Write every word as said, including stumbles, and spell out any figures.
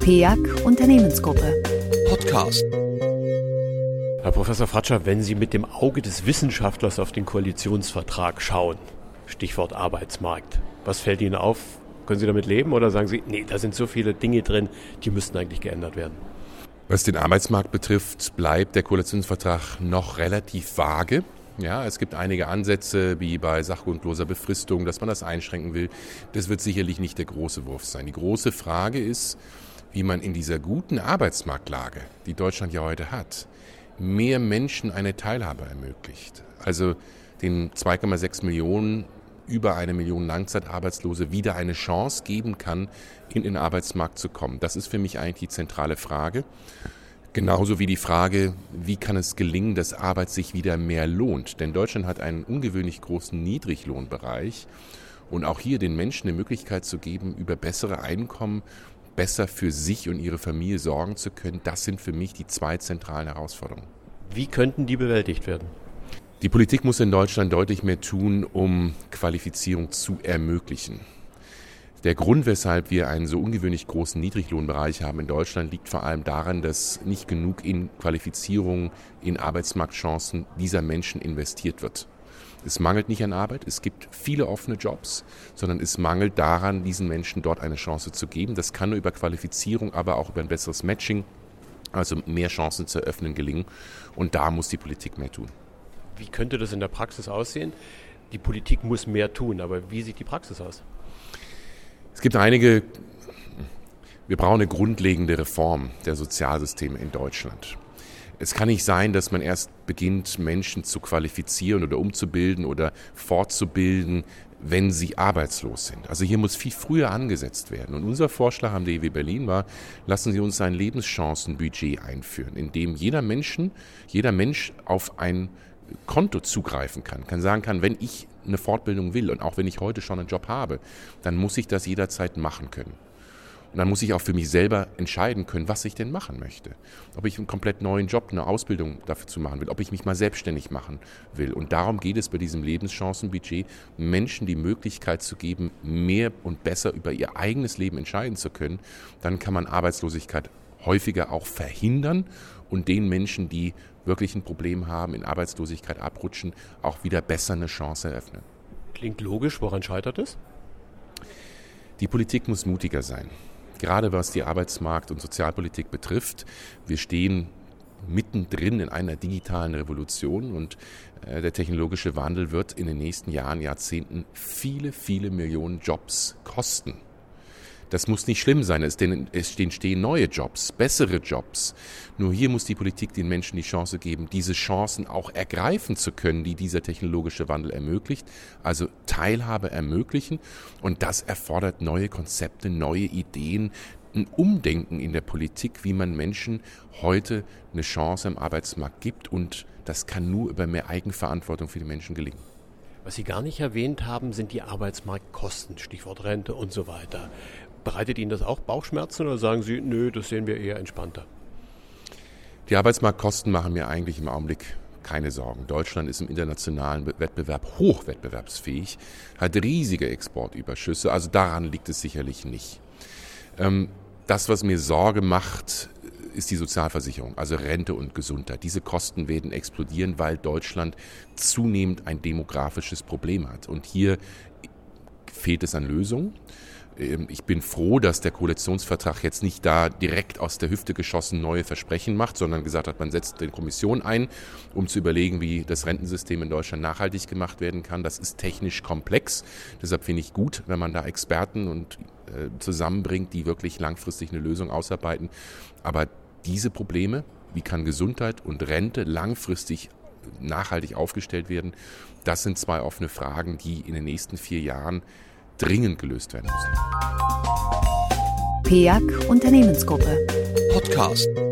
P E A C Unternehmensgruppe. Podcast. Herr Professor Fratscher, wenn Sie mit dem Auge des Wissenschaftlers auf den Koalitionsvertrag schauen, Stichwort Arbeitsmarkt, was fällt Ihnen auf? Können Sie damit leben oder sagen Sie, nee, da sind so viele Dinge drin, die müssten eigentlich geändert werden? Was den Arbeitsmarkt betrifft, bleibt der Koalitionsvertrag noch relativ vage. Ja, es gibt einige Ansätze, wie bei sachgrundloser Befristung, dass man das einschränken will. Das wird sicherlich nicht der große Wurf sein. Die große Frage ist, wie man in dieser guten Arbeitsmarktlage, die Deutschland ja heute hat, mehr Menschen eine Teilhabe ermöglicht. Also den zwei Komma sechs Millionen, über eine Million Langzeitarbeitslose wieder eine Chance geben kann, in den Arbeitsmarkt zu kommen. Das ist für mich eigentlich die zentrale Frage. Genauso wie die Frage, wie kann es gelingen, dass Arbeit sich wieder mehr lohnt? Denn Deutschland hat einen ungewöhnlich großen Niedriglohnbereich. Und auch hier den Menschen eine Möglichkeit zu geben, über bessere Einkommen besser für sich und ihre Familie sorgen zu können, das sind für mich die zwei zentralen Herausforderungen. Wie könnten die bewältigt werden? Die Politik muss in Deutschland deutlich mehr tun, um Qualifizierung zu ermöglichen. Der Grund, weshalb wir einen so ungewöhnlich großen Niedriglohnbereich haben in Deutschland, liegt vor allem daran, dass nicht genug in Qualifizierung, in Arbeitsmarktchancen dieser Menschen investiert wird. Es mangelt nicht an Arbeit, es gibt viele offene Jobs, sondern es mangelt daran, diesen Menschen dort eine Chance zu geben. Das kann nur über Qualifizierung, aber auch über ein besseres Matching, also mehr Chancen zu eröffnen, gelingen. Und da muss die Politik mehr tun. Wie könnte das in der Praxis aussehen? Die Politik muss mehr tun, aber wie sieht die Praxis aus? Es gibt einige, wir brauchen eine grundlegende Reform der Sozialsysteme in Deutschland. Es kann nicht sein, dass man erst beginnt, Menschen zu qualifizieren oder umzubilden oder fortzubilden, wenn sie arbeitslos sind. Also hier muss viel früher angesetzt werden. Und unser Vorschlag am D I W Berlin war, lassen Sie uns ein Lebenschancenbudget einführen, in dem jeder Menschen, jeder Mensch auf ein Konto zugreifen kann, kann sagen kann, wenn ich eine Fortbildung will und auch wenn ich heute schon einen Job habe, dann muss ich das jederzeit machen können. Und dann muss ich auch für mich selber entscheiden können, was ich denn machen möchte. Ob ich einen komplett neuen Job, eine Ausbildung dafür zu machen will, ob ich mich mal selbstständig machen will. Und darum geht es bei diesem Lebenschancenbudget, Menschen die Möglichkeit zu geben, mehr und besser über ihr eigenes Leben entscheiden zu können. Dann kann man Arbeitslosigkeit häufiger auch verhindern und den Menschen, die wirklich ein Problem haben, in Arbeitslosigkeit abrutschen, auch wieder besser eine Chance eröffnen. Klingt logisch, woran scheitert es? Die Politik muss mutiger sein. Gerade was die Arbeitsmarkt- und Sozialpolitik betrifft. Wir stehen mittendrin in einer digitalen Revolution und äh, der technologische Wandel wird in den nächsten Jahren, Jahrzehnten viele, viele Millionen Jobs kosten. Das muss nicht schlimm sein, es entstehen neue Jobs, bessere Jobs. Nur hier muss die Politik den Menschen die Chance geben, diese Chancen auch ergreifen zu können, die dieser technologische Wandel ermöglicht. Also Teilhabe ermöglichen und das erfordert neue Konzepte, neue Ideen, ein Umdenken in der Politik, wie man Menschen heute eine Chance am Arbeitsmarkt gibt und das kann nur über mehr Eigenverantwortung für die Menschen gelingen. Was Sie gar nicht erwähnt haben, sind die Arbeitsmarktkosten, Stichwort Rente und so weiter. Bereitet Ihnen das auch Bauchschmerzen oder sagen Sie, nö, das sehen wir eher entspannter? Die Arbeitsmarktkosten machen mir eigentlich im Augenblick keine Sorgen. Deutschland ist im internationalen Wettbewerb hochwettbewerbsfähig, hat riesige Exportüberschüsse, also daran liegt es sicherlich nicht. Das, was mir Sorge macht, ist die Sozialversicherung, also Rente und Gesundheit. Diese Kosten werden explodieren, weil Deutschland zunehmend ein demografisches Problem hat. Und hier fehlt es an Lösungen. Ich bin froh, dass der Koalitionsvertrag jetzt nicht da direkt aus der Hüfte geschossen neue Versprechen macht, sondern gesagt hat, man setzt eine Kommission ein, um zu überlegen, wie das Rentensystem in Deutschland nachhaltig gemacht werden kann. Das ist technisch komplex. Deshalb finde ich gut, wenn man da Experten und äh, zusammenbringt, die wirklich langfristig eine Lösung ausarbeiten. Aber diese Probleme, wie kann Gesundheit und Rente langfristig nachhaltig aufgestellt werden, das sind zwei offene Fragen, die in den nächsten vier Jahren dringend gelöst werden müssen. P E A C Unternehmensgruppe. Podcast.